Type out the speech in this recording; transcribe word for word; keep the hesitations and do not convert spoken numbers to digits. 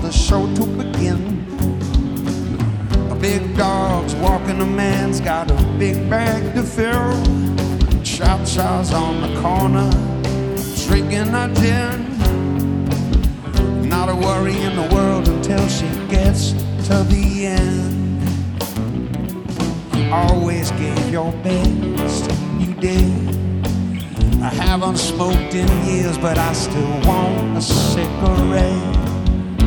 the show to begin. A big dog's walking, a man's got a big bag to fill. Cha-cha's on the corner, drinking a gin. Not a worry in the world until she gets to the end. You always gave your best, you did. I haven't smoked in years, but I still want a cigarette.